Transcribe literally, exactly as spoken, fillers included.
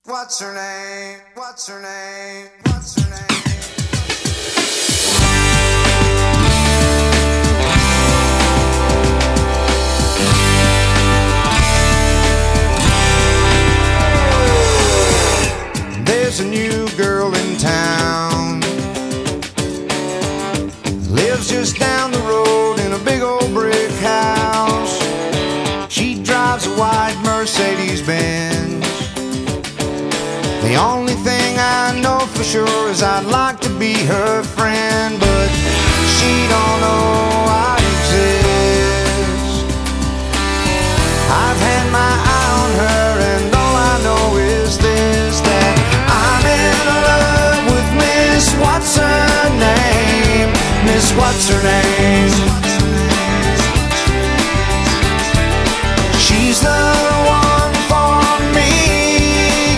What's her name? What's her name? What's her name? There's a new girl in town, lives just down the road in a big old brick house. She drives a white Mercedes-Benz. The only thing I know for sure is I'd like to be her friend, but she don't know I exist. I've had my eye on her and all I know is this, that I'm in love with Miss What's Her Name. Miss What's Her Name.